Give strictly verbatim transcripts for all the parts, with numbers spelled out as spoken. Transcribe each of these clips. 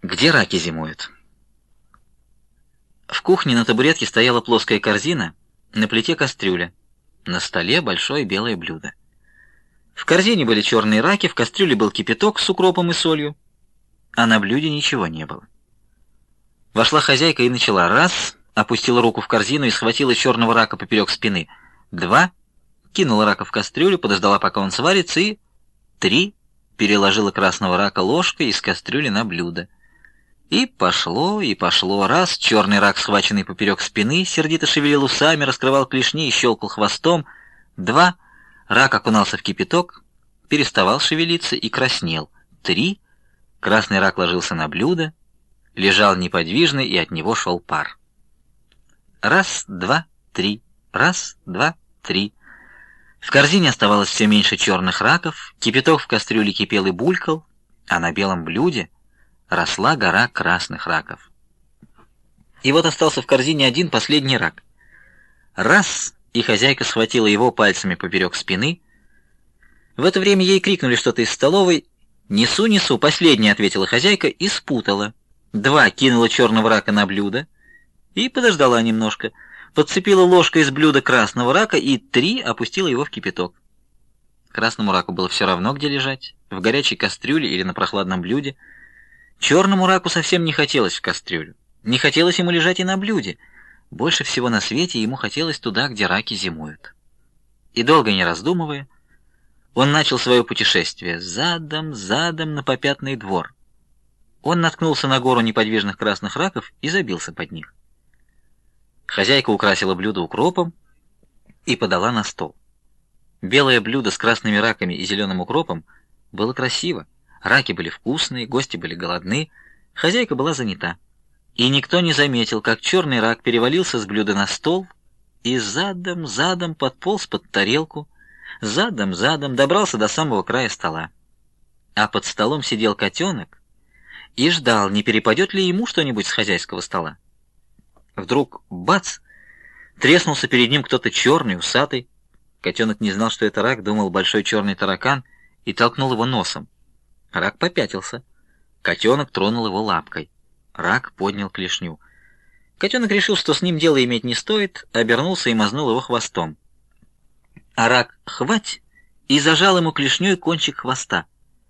Где раки зимуют? В кухне на табуретке стояла плоская корзина, на плите кастрюля, на столе большое белое блюдо. В корзине были черные раки, в кастрюле был кипяток с укропом и солью, а на блюде ничего не было. Вошла хозяйка и начала: раз, опустила руку в корзину и схватила черного рака поперек спины; два, кинула рака в кастрюлю, подождала, пока он сварится, и три, переложила красного рака ложкой из кастрюли на блюдо. И пошло, и пошло. Раз, черный рак, схваченный поперек спины, сердито шевелил усами, раскрывал клешни и щелкал хвостом. Два, рак окунался в кипяток, переставал шевелиться и краснел. Три, красный рак ложился на блюдо, лежал неподвижно, и от него шел пар. Раз, два, три, раз, два, три. В корзине оставалось все меньше черных раков, кипяток в кастрюле кипел и булькал, а на белом блюде росла гора красных раков. И вот остался в корзине один последний рак. Раз, и хозяйка схватила его пальцами поперек спины. В это время ей крикнули что-то из столовой. «Несу, несу!» — последняя, — ответила хозяйка и спутала. Два, кинула черного рака на блюдо и подождала немножко. Подцепила ложкой из блюда красного рака и три опустила его в кипяток. Красному раку было все равно, где лежать, в горячей кастрюле или на прохладном блюде. Черному раку совсем не хотелось в кастрюлю. Не хотелось ему лежать и на блюде. Больше всего на свете ему хотелось туда, где раки зимуют. И долго не раздумывая, он начал свое путешествие задом, задом на попятный двор. Он наткнулся на гору неподвижных красных раков и забился под них. Хозяйка украсила блюдо укропом и подала на стол. Белое блюдо с красными раками и зеленым укропом было красиво. Раки были вкусные, гости были голодны, хозяйка была занята. И никто не заметил, как черный рак перевалился с блюда на стол и задом, задом подполз под тарелку, задом, задом добрался до самого края стола. А под столом сидел котенок и ждал, не перепадет ли ему что-нибудь с хозяйского стола. Вдруг, бац, треснулся перед ним кто-то черный, усатый. Котенок не знал, что это рак, думал большой черный таракан, и толкнул его носом. Рак попятился. Котенок тронул его лапкой. Рак поднял клешню. Котенок решил, что с ним дело иметь не стоит, обернулся и мазнул его хвостом. А рак хвать и зажал ему клешней кончик хвоста.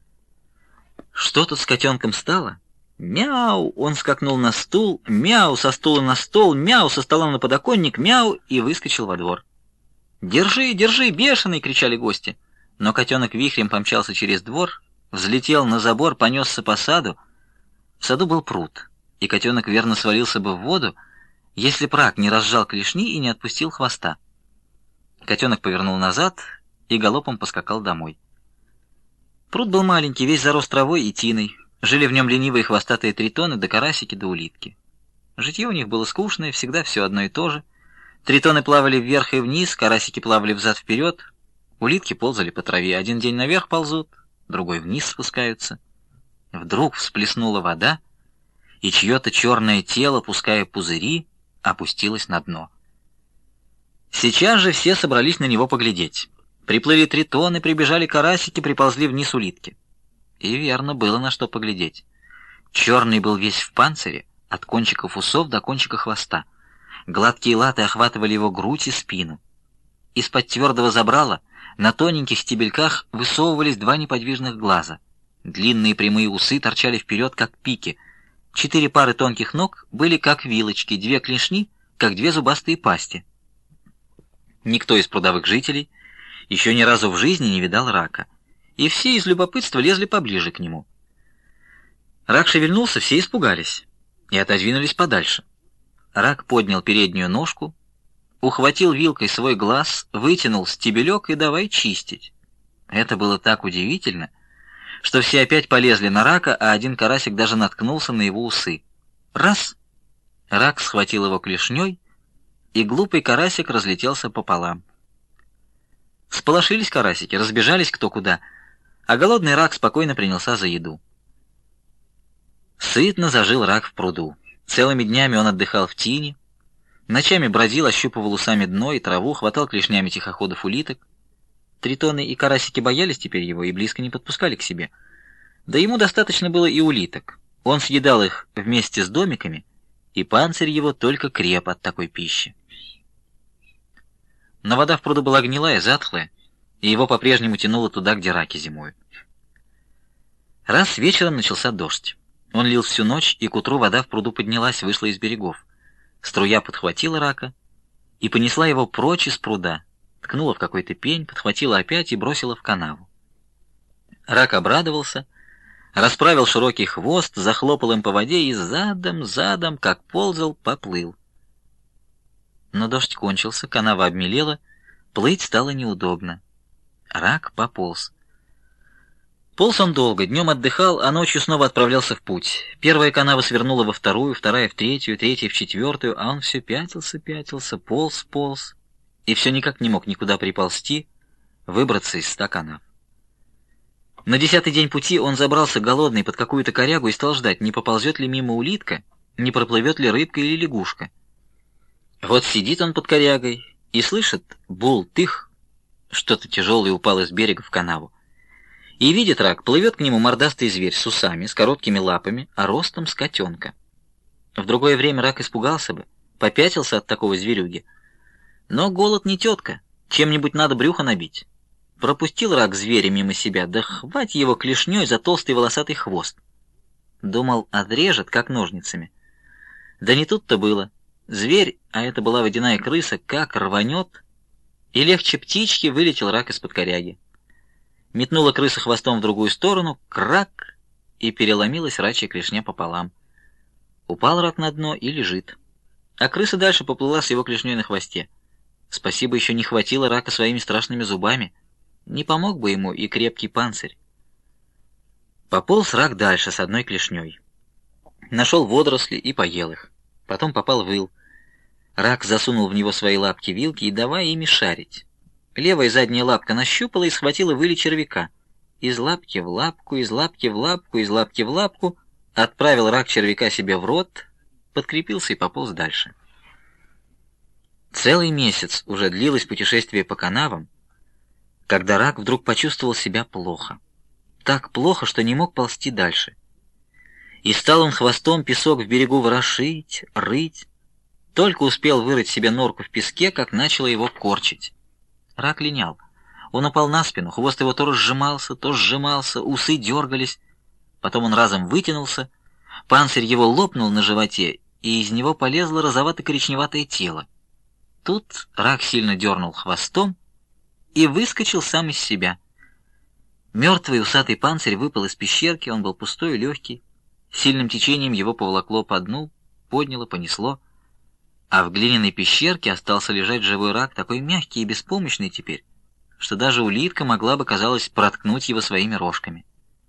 Что тут с котенком стало? Мяу! Он скакнул на стул, мяу, со стула на стол, мяу, со стола на подоконник, мяу, и выскочил во двор. «Держи, держи, бешеный!» — кричали гости. Но котенок вихрем помчался через двор, взлетел на забор, понесся по саду. В саду был пруд, и котенок верно свалился бы в воду, если б рак не разжал клешни и не отпустил хвоста. Котенок повернул назад и галопом поскакал домой. Пруд был маленький, весь зарос травой и тиной. Жили в нем ленивые хвостатые тритоны, да карасики, да улитки. Житье у них было скучное, всегда все одно и то же. Тритоны плавали вверх и вниз, карасики плавали взад-вперед, улитки ползали по траве. Один день наверх ползут, другой вниз спускаются. Вдруг всплеснула вода, и чье-то черное тело, пуская пузыри, опустилось на дно. Сейчас же все собрались на него поглядеть. Приплыли тритоны, прибежали карасики, приползли вниз улитки. И верно, было на что поглядеть. Черный был весь в панцире, от кончиков усов до кончика хвоста. Гладкие латы охватывали его грудь и спину. Из-под твердого забрала на тоненьких стебельках высовывались два неподвижных глаза. Длинные прямые усы торчали вперед, как пики. Четыре пары тонких ног были как вилочки, две клешни, как две зубастые пасти. Никто из прудовых жителей еще ни разу в жизни не видал рака, и все из любопытства лезли поближе к нему. Рак шевельнулся, все испугались и отодвинулись подальше. Рак поднял переднюю ножку, ухватил вилкой свой глаз, вытянул стебелек и давай чистить. Это было так удивительно, что все опять полезли на рака, а один карасик даже наткнулся на его усы. Раз! Рак схватил его клешней, и глупый карасик разлетелся пополам. Всполошились карасики, разбежались кто куда, а голодный рак спокойно принялся за еду. Сытно зажил рак в пруду. Целыми днями он отдыхал в тине, ночами бродил, ощупывал усами дно и траву, хватал клешнями тихоходов улиток. Тритоны и карасики боялись теперь его и близко не подпускали к себе. Да ему достаточно было и улиток. Он съедал их вместе с домиками, и панцирь его только креп от такой пищи. Но вода в пруду была гнилая, затхлая, и его по-прежнему тянуло туда, где раки зимуют. Раз вечером начался дождь. Он лил всю ночь, и к утру вода в пруду поднялась, вышла из берегов. Струя подхватила рака и понесла его прочь из пруда, ткнула в какой-то пень, подхватила опять и бросила в канаву. Рак обрадовался, расправил широкий хвост, захлопал им по воде и задом, задом, как ползал, поплыл. Но дождь кончился, канава обмелела, плыть стало неудобно. Рак пополз. Полз он долго, днем отдыхал, а ночью снова отправлялся в путь. Первая канава свернула во вторую, вторая в третью, третья в четвертую, а он все пятился, пятился, полз, полз, и все никак не мог никуда приползти, выбраться из ста канав. На десятый день пути он забрался голодный под какую-то корягу и стал ждать, не поползет ли мимо улитка, не проплывет ли рыбка или лягушка. Вот сидит он под корягой и слышит: бул-тых, что-то тяжелое упало с берега в канаву. И видит рак, плывет к нему мордастый зверь с усами, с короткими лапами, а ростом с котенка. В другое время рак испугался бы, попятился от такого зверюги. Но голод не тетка, чем-нибудь надо брюхо набить. Пропустил рак зверя мимо себя, да хвать его клешней за толстый волосатый хвост. Думал, отрежет, как ножницами. Да не тут-то было. Зверь, а это была водяная крыса, как рванет, и легче птички вылетел рак из-под коряги. Метнула крыса хвостом в другую сторону, крак, и переломилась рачья клешня пополам. Упал рак на дно и лежит. А крыса дальше поплыла с его клешней на хвосте. Спасибо, еще не хватило рака своими страшными зубами. Не помог бы ему и крепкий панцирь. Пополз рак дальше с одной клешней. Нашел водоросли и поел их. Потом попал в ил. Рак засунул в него свои лапки-вилки и давай ими шарить. Левая задняя лапка нащупала и схватила в иле червяка. Из лапки в лапку, из лапки в лапку, из лапки в лапку отправил рак червяка себе в рот, подкрепился и пополз дальше. Целый месяц уже длилось путешествие по канавам, когда рак вдруг почувствовал себя плохо. Так плохо, что не мог ползти дальше. И стал он хвостом песок в берегу ворошить, рыть. Только успел вырыть себе норку в песке, как начало его корчить. Рак линял. Он упал на спину, хвост его то разжимался, то сжимался, усы дергались. Потом он разом вытянулся, панцирь его лопнул на животе, и из него полезло розовато-коричневатое тело. Тут рак сильно дернул хвостом и выскочил сам из себя. Мертвый усатый панцирь выпал из пещерки, он был пустой и легкий. Сильным течением его поволокло по дну, подняло, понесло. А в глиняной пещерке остался лежать живой рак, такой мягкий и беспомощный теперь, что даже улитка могла бы, казалось, проткнуть его своими рожками.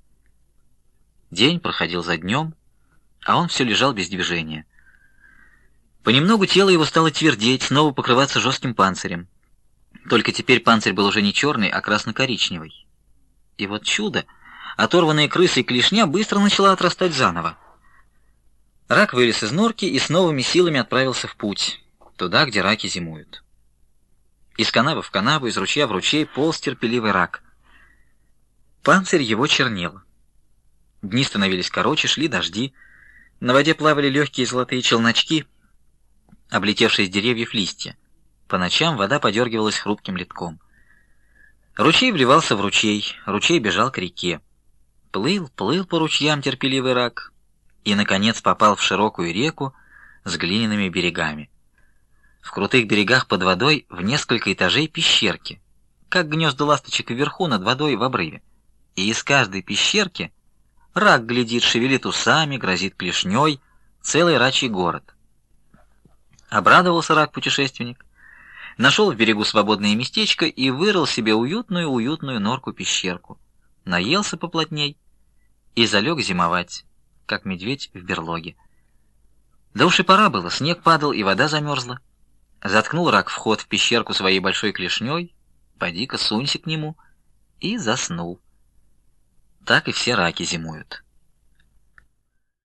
День проходил за днем, а он все лежал без движения. Понемногу тело его стало твердеть, снова покрываться жестким панцирем. Только теперь панцирь был уже не черный, а красно-коричневый. И вот чудо! Оторванная крысой клешня быстро начала отрастать заново. Рак вылез из норки и с новыми силами отправился в путь, туда, где раки зимуют. Из канавы в канаву, из ручья в ручей полз терпеливый рак. Панцирь его чернел. Дни становились короче, шли дожди. На воде плавали легкие золотые челночки, облетевшие с деревьев листья. По ночам вода подергивалась хрупким ледком. Ручей вливался в ручей, ручей бежал к реке. Плыл, плыл по ручьям терпеливый рак и, наконец, попал в широкую реку с глиняными берегами. В крутых берегах под водой в несколько этажей пещерки, как гнезда ласточек вверху над водой в обрыве. И из каждой пещерки рак глядит, шевелит усами, грозит клешней, целый рачий город. Обрадовался рак-путешественник, нашел в берегу свободное местечко и вырыл себе уютную-уютную норку-пещерку, наелся поплотней и залег зимовать, как медведь в берлоге. Да уж и пора было, снег падал и вода замерзла. Заткнул рак вход в пещерку своей большой клешней, поди-ка сунься к нему, и заснул. Так и все раки зимуют.